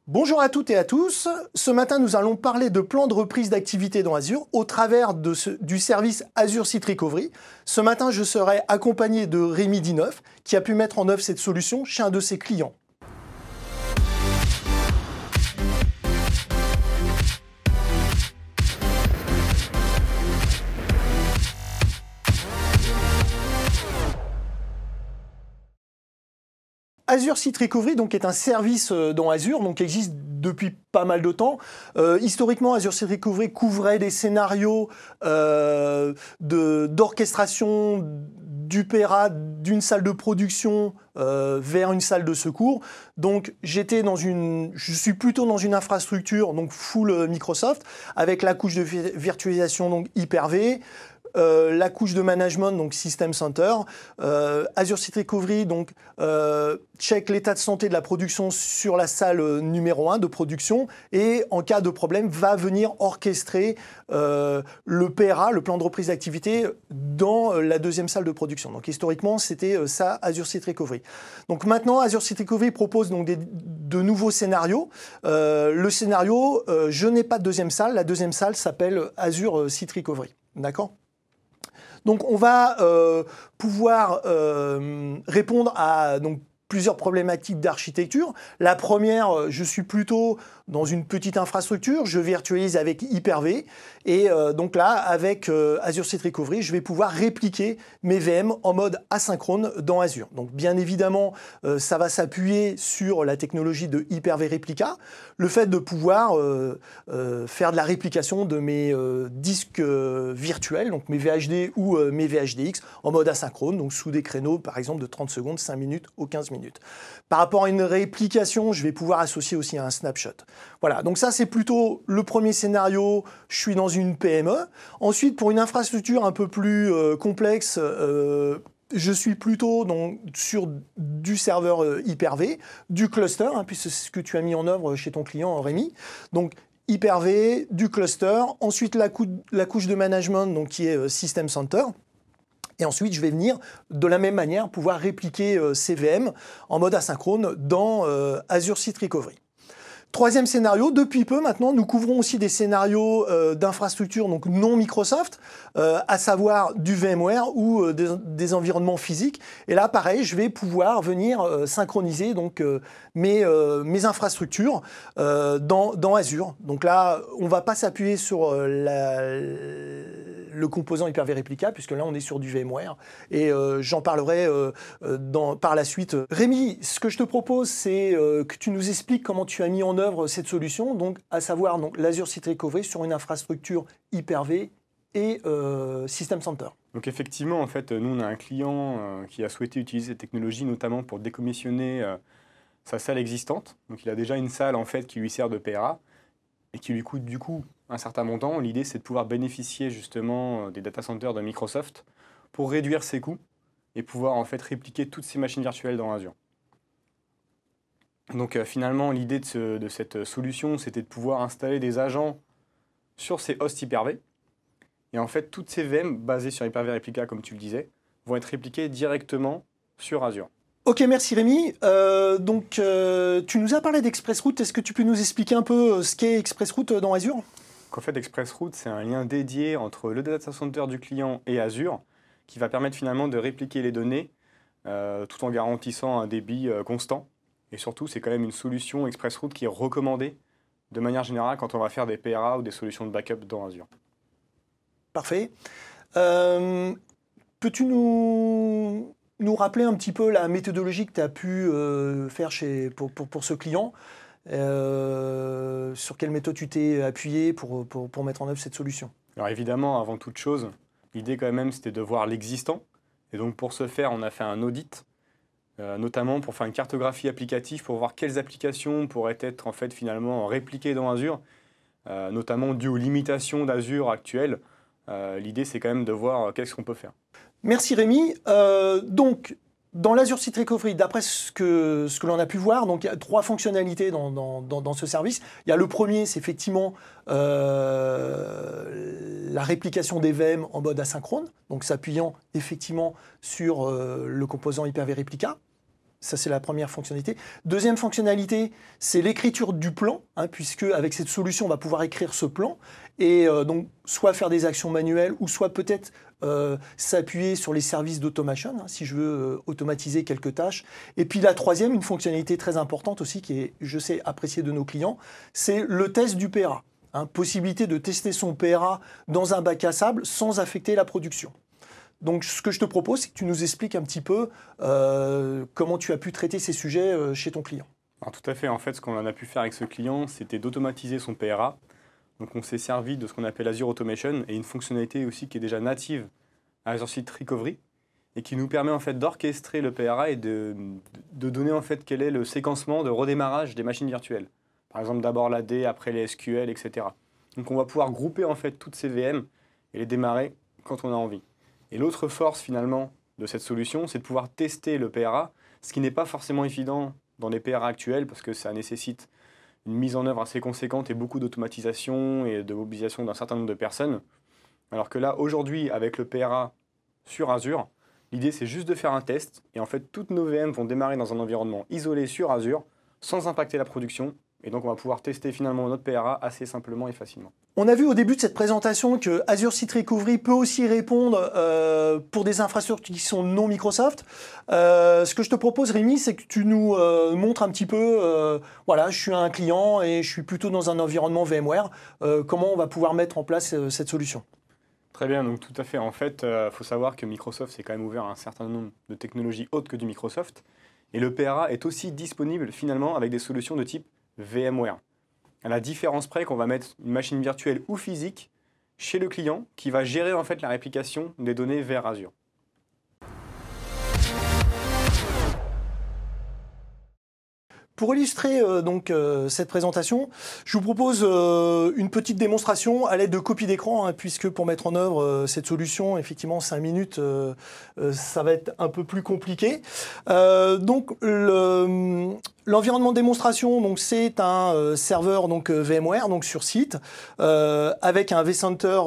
Bonjour à toutes et à tous. Ce matin, nous allons parler de plans de reprise d'activité dans Azure au travers du service Azure Site Recovery. Ce matin, je serai accompagné de Rémi Dineuf, qui a pu mettre en œuvre cette solution chez un de ses clients. Azure Site Recovery est un service dans Azure qui existe depuis pas mal de temps. Historiquement, Azure Site Recovery couvrait des scénarios d'orchestration du PERA d'une salle de production vers une salle de secours. Donc je suis plutôt dans une infrastructure full Microsoft avec la couche de virtualisation Hyper-V. La couche de management, System Center. Azure Site Recovery, check l'état de santé de la production sur la salle numéro 1 de production et en cas de problème, va venir orchestrer le PRA, le plan de reprise d'activité, dans la deuxième salle de production. Donc historiquement, c'était ça, Azure Site Recovery. Donc maintenant, Azure Site Recovery propose de nouveaux scénarios. Le scénario, je n'ai pas de deuxième salle. La deuxième salle s'appelle Azure Site Recovery. D'accord ? Donc on va pouvoir répondre à plusieurs problématiques d'architecture. La première, je suis plutôt dans une petite infrastructure, je virtualise avec Hyper-V et là, avec Azure Site Recovery, je vais pouvoir répliquer mes VM en mode asynchrone dans Azure. Donc bien évidemment, ça va s'appuyer sur la technologie de Hyper-V Replica, le fait de pouvoir faire de la réplication de mes disques virtuels, donc mes VHD ou mes VHDX en mode asynchrone, donc sous des créneaux par exemple de 30 secondes, 5 minutes ou 15 minutes. Par rapport à une réplication, je vais pouvoir associer aussi un snapshot. Voilà, donc ça c'est plutôt le premier scénario, je suis dans une PME. Ensuite, pour une infrastructure un peu plus complexe, je suis plutôt sur du serveur Hyper-V, du cluster, puisque c'est ce que tu as mis en œuvre chez ton client Rémi. Donc Hyper-V, du cluster, ensuite la couche de management qui est System Center. Et ensuite, je vais venir, de la même manière, pouvoir répliquer ces VM en mode asynchrone dans Azure Site Recovery. Troisième scénario, depuis peu maintenant, nous couvrons aussi des scénarios d'infrastructures non Microsoft, à savoir du VMware ou des environnements physiques. Et là, pareil, je vais pouvoir venir synchroniser mes infrastructures dans Azure. Donc là, on ne va pas s'appuyer sur le composant Hyper-V Replica, puisque là, on est sur du VMware. Et j'en parlerai par la suite. Rémi, ce que je te propose, c'est que tu nous expliques comment tu as mis en œuvre cette solution, à savoir l'Azure Site Recovery sur une infrastructure Hyper-V et System Center. Donc effectivement, en fait, nous, on a un client qui a souhaité utiliser cette technologie, notamment pour décommissionner sa salle existante. Donc il a déjà une salle, en fait, qui lui sert de PRA et qui lui coûte du coup un certain montant. L'idée, c'est de pouvoir bénéficier justement des data centers de Microsoft pour réduire ses coûts et pouvoir en fait répliquer toutes ces machines virtuelles dans Azure. Donc finalement, l'idée de cette solution, c'était de pouvoir installer des agents sur ces hosts Hyper-V. Et en fait, toutes ces VM basées sur Hyper-V Replica, comme tu le disais, vont être répliquées directement sur Azure. Ok, merci Rémi. Tu nous as parlé d'ExpressRoute. Est-ce que tu peux nous expliquer un peu ce qu'est ExpressRoute dans Azure ? En fait, ExpressRoute, c'est un lien dédié entre le data center du client et Azure qui va permettre finalement de répliquer les données tout en garantissant un débit constant. Et surtout, c'est quand même une solution ExpressRoute qui est recommandée de manière générale quand on va faire des PRA ou des solutions de backup dans Azure. Parfait. Peux-tu nous rappeler un petit peu la méthodologie que tu as pu faire pour ce client ? Sur quelle méthode tu t'es appuyé pour mettre en œuvre cette solution ? Alors évidemment, avant toute chose, l'idée quand même, c'était de voir l'existant. Et donc pour ce faire, on a fait un audit, notamment pour faire une cartographie applicative, pour voir quelles applications pourraient être en fait finalement répliquées dans Azure, notamment dû aux limitations d'Azure actuelles. L'idée, c'est quand même de voir qu'est-ce qu'on peut faire. Merci Rémi. Dans l'Azure Site Recovery, d'après ce que l'on a pu voir, il y a 3 fonctionnalités dans ce service. Il y a le premier, c'est effectivement la réplication des VM en mode asynchrone, donc s'appuyant effectivement sur le composant Hyper-V Replica. Ça, c'est la première fonctionnalité. Deuxième fonctionnalité, c'est l'écriture du plan, puisque avec cette solution, on va pouvoir écrire ce plan et donc soit faire des actions manuelles ou soit peut-être s'appuyer sur les services d'automation, si je veux automatiser quelques tâches. Et puis la troisième, une fonctionnalité très importante aussi, qui est, je sais, appréciée de nos clients, c'est le test du PRA. Possibilité de tester son PRA dans un bac à sable sans affecter la production. Donc, ce que je te propose, c'est que tu nous expliques un petit peu comment tu as pu traiter ces sujets chez ton client. Alors, tout à fait. En fait, ce qu'on a pu faire avec ce client, c'était d'automatiser son PRA. Donc, on s'est servi de ce qu'on appelle Azure Automation et une fonctionnalité aussi qui est déjà native à Azure Site Recovery et qui nous permet en fait d'orchestrer le PRA et de donner en fait quel est le séquencement de redémarrage des machines virtuelles. Par exemple, d'abord l'AD, après les SQL, etc. Donc, on va pouvoir grouper en fait toutes ces VM et les démarrer quand on a envie. Et l'autre force finalement de cette solution, c'est de pouvoir tester le PRA, ce qui n'est pas forcément évident dans les PRA actuels parce que ça nécessite une mise en œuvre assez conséquente et beaucoup d'automatisation et de mobilisation d'un certain nombre de personnes. Alors que là, aujourd'hui, avec le PRA sur Azure, l'idée c'est juste de faire un test et en fait toutes nos VM vont démarrer dans un environnement isolé sur Azure sans impacter la production. Et donc, on va pouvoir tester finalement notre PRA assez simplement et facilement. On a vu au début de cette présentation que Azure Site Recovery peut aussi répondre pour des infrastructures qui sont non Microsoft. Ce que je te propose, Rémi, c'est que tu nous montres un petit peu, voilà, je suis un client et je suis plutôt dans un environnement VMware. Comment on va pouvoir mettre en place cette solution? Très bien, donc tout à fait. En fait, il faut savoir que Microsoft s'est quand même ouvert à un certain nombre de technologies autres que du Microsoft. Et le PRA est aussi disponible finalement avec des solutions de type VMware. À la différence près qu'on va mettre une machine virtuelle ou physique chez le client qui va gérer en fait la réplication des données vers Azure. Pour illustrer cette présentation, je vous propose une petite démonstration à l'aide de copies d'écran, puisque pour mettre en œuvre cette solution, effectivement, 5 minutes, ça va être un peu plus compliqué. L'environnement de démonstration, donc c'est un serveur VMware sur site avec un vCenter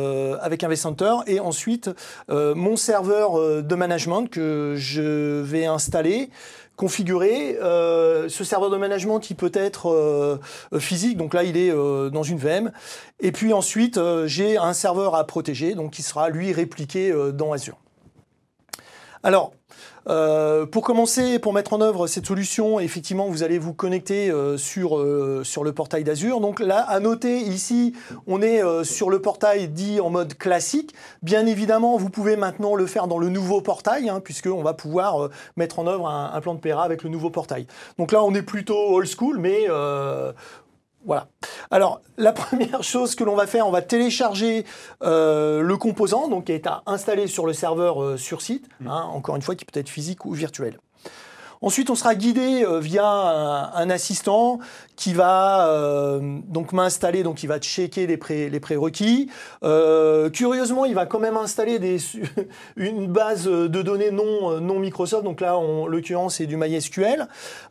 et ensuite mon serveur de management que je vais installer, configurer. Ce serveur de management, il peut être physique, donc là il est dans une VM. Et puis ensuite j'ai un serveur à protéger, donc qui sera lui répliqué dans Azure. Alors, pour commencer, pour mettre en œuvre cette solution, effectivement, vous allez vous connecter sur le portail d'Azure. Donc là, à noter, ici, on est sur le portail dit en mode classique. Bien évidemment, vous pouvez maintenant le faire dans le nouveau portail, puisqu'on va pouvoir mettre en œuvre un plan de PRA avec le nouveau portail. Donc là, on est plutôt old school, mais voilà. Alors, la première chose que l'on va faire, on va télécharger le composant qui est à installer sur le serveur sur site, encore une fois, qui peut être physique ou virtuel. Ensuite, on sera guidé via un assistant qui va m'installer, donc il va checker les prérequis. Curieusement, il va quand même installer une base de données non Microsoft. Donc là, en l'occurrence, c'est du MySQL.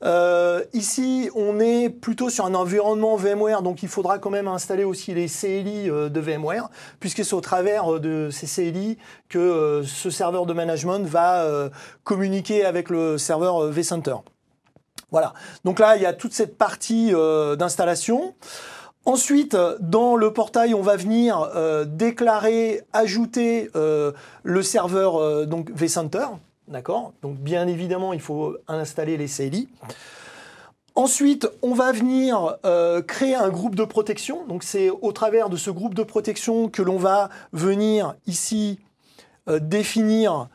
Ici, on est plutôt sur un environnement VMware, donc il faudra quand même installer aussi les CLI de VMware, puisque c'est au travers de ces CLI que ce serveur de management va communiquer avec le serveur vCenter. Voilà, donc là il y a toute cette partie d'installation. Ensuite, dans le portail, on va venir déclarer, ajouter le serveur vCenter, d'accord. Donc bien évidemment, il faut installer les CLI. Ensuite, on va venir créer un groupe de protection. Donc c'est au travers de ce groupe de protection que l'on va venir ici définir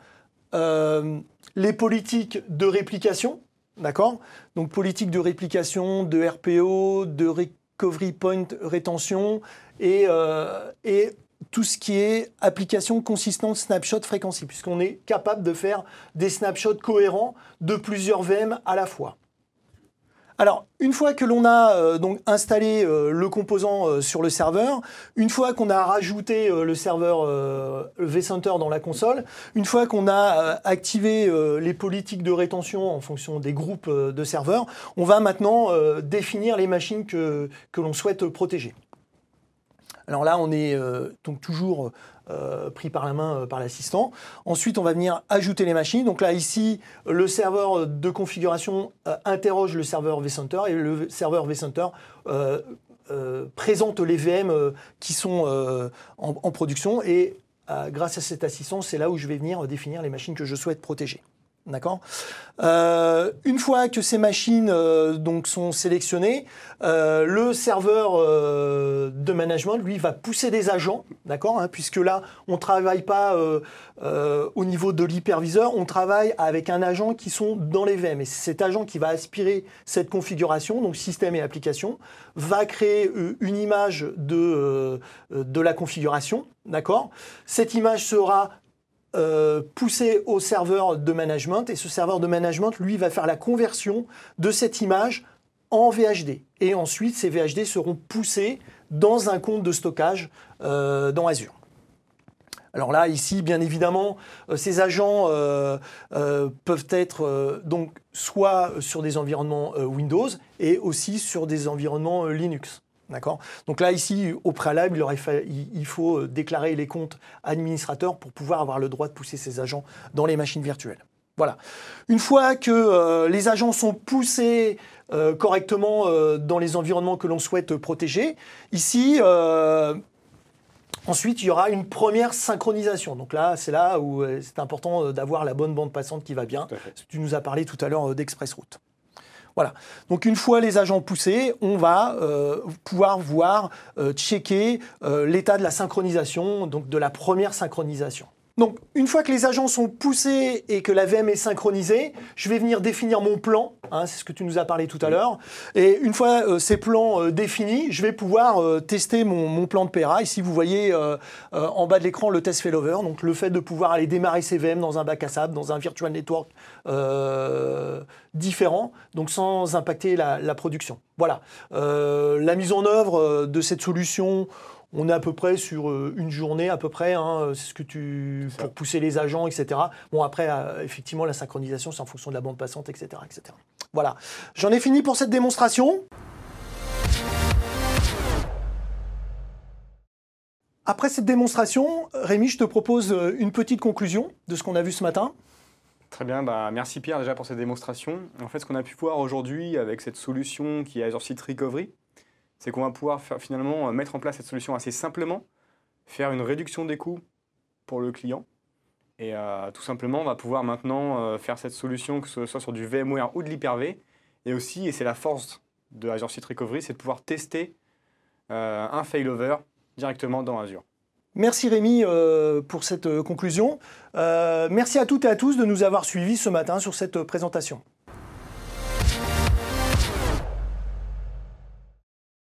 les politiques de réplication, d'accord? Donc politique de réplication, de RPO, de recovery point rétention et tout ce qui est application consistante snapshot frequency, puisqu'on est capable de faire des snapshots cohérents de plusieurs VM à la fois. Alors, une fois que l'on a installé le composant sur le serveur, une fois qu'on a rajouté le serveur vCenter dans la console, une fois qu'on a activé les politiques de rétention en fonction des groupes de serveurs, on va maintenant définir les machines que l'on souhaite protéger. Alors là, on est donc toujours pris par la main par l'assistant. Ensuite, on va venir ajouter les machines. Donc là, ici, le serveur de configuration interroge le serveur vCenter et le serveur vCenter présente les VM qui sont en production. Et grâce à cet assistant, c'est là où je vais venir définir les machines que je souhaite protéger. D'accord. Une fois que ces machines donc sont sélectionnées, le serveur de management, lui, va pousser des agents, d'accord, hein, puisque là, on ne travaille pas au niveau de l'hyperviseur, on travaille avec un agent qui sont dans les VM. Et c'est cet agent qui va aspirer cette configuration, donc système et application, va créer une image de la configuration, d'accord. Cette image sera poussé au serveur de management et ce serveur de management, lui, va faire la conversion de cette image en VHD. Et ensuite, ces VHD seront poussés dans un compte de stockage dans Azure. Alors là, ici, bien évidemment, ces agents peuvent être donc soit sur des environnements Windows et aussi sur des environnements Linux. D'accord. Donc là, ici, au préalable, il faut déclarer les comptes administrateurs pour pouvoir avoir le droit de pousser ces agents dans les machines virtuelles. Voilà. Une fois que les agents sont poussés correctement dans les environnements que l'on souhaite protéger, ici, ensuite, il y aura une première synchronisation. Donc là, c'est là où c'est important d'avoir la bonne bande passante qui va bien. Tu nous as parlé tout à l'heure d'ExpressRoute. Voilà. Donc une fois les agents poussés, on va pouvoir voir, checker l'état de la synchronisation, donc de la première synchronisation. Donc une fois que les agents sont poussés et que la VM est synchronisée, je vais venir définir mon plan, hein, c'est ce que tu nous as parlé tout à l'heure. Et une fois ces plans définis, je vais pouvoir tester mon plan de PRA. Ici, vous voyez en bas de l'écran le test failover, donc le fait de pouvoir aller démarrer ces VM dans un bac à sable, dans un virtual network différent, donc sans impacter la production. Voilà. La mise en œuvre de cette solution, on est à peu près sur une journée, à peu près, hein, c'est ce que pour pousser les agents, etc. Bon, après, effectivement, la synchronisation, c'est en fonction de la bande passante, etc., etc. Voilà. J'en ai fini pour cette démonstration. Après cette démonstration, Rémi, je te propose une petite conclusion de ce qu'on a vu ce matin. Très bien, merci Pierre déjà pour cette démonstration. En fait, ce qu'on a pu voir aujourd'hui avec cette solution qui est Azure Site Recovery, c'est qu'on va pouvoir finalement mettre en place cette solution assez simplement, faire une réduction des coûts pour le client. Et tout simplement, on va pouvoir maintenant faire cette solution, que ce soit sur du VMware ou de l'Hyper-V. Et aussi, et c'est la force de Azure Site Recovery, c'est de pouvoir tester un failover directement dans Azure. Merci Rémi pour cette conclusion. Merci à toutes et à tous de nous avoir suivis ce matin sur cette présentation.